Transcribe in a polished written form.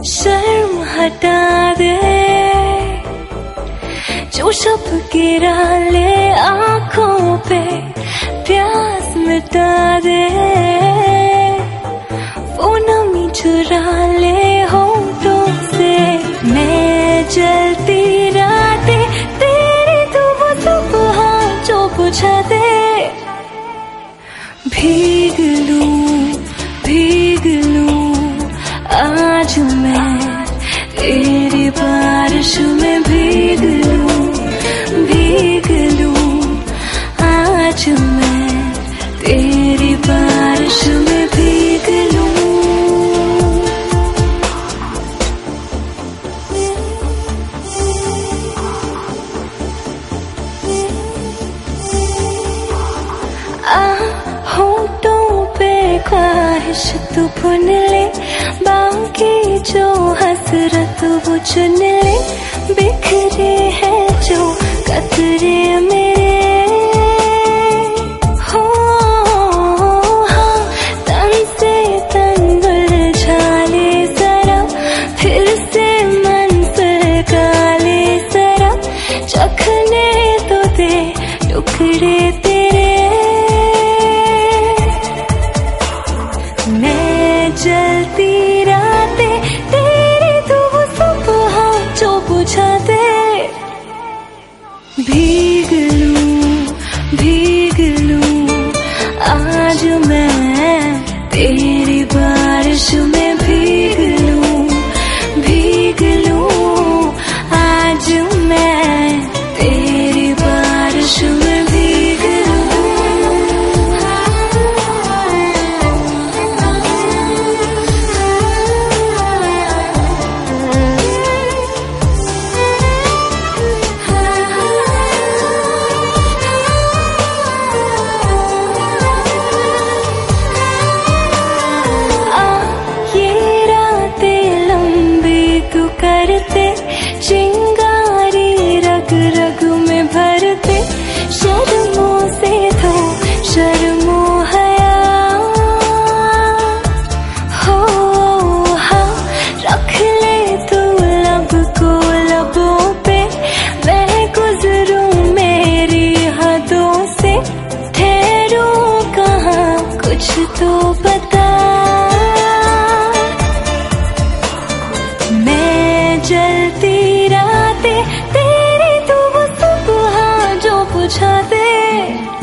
शर्म हटा दे, जो शब गिरा ले आँखों पे, प्यास मिटा दे, वो नमी चुरा ले होठों से। मैं जलती रातें तेरी, तू वो सुबह जो बुझा दे। भीग लूं आज मैं तेरी बारिश में, भीग लूं आज मैं तेरी बारिश में, भीग लूं। होठों पे ख्वाहिश तू भुन ले, बाकी जो हसरत वो चुन ले। बिखरे हैं जो कतरे मेरे, हो हाँ तन से तन उलझा ले जरा, फिर से मंजिल का ले जरा। चखने तो दे टुकड़े तेरे, मैं जलती रातें तेरी, तू वो सुबह जो बुझा दे। भीग लूं आज मैं तेरी बारिश में, भीग लूं आज मैं तेरी बारिश में, भीग करते, चिंगारी रग रग में भरते। शर्मों से तो शर्मो हया, हो हाँ रख ले तू लब को लबों पे। मैं गुजरूं मेरी हदों से, ठहरूं कहाँ कुछ तो बता। जलती रातें तेरी, तू वो सुबह जो बुझा दे।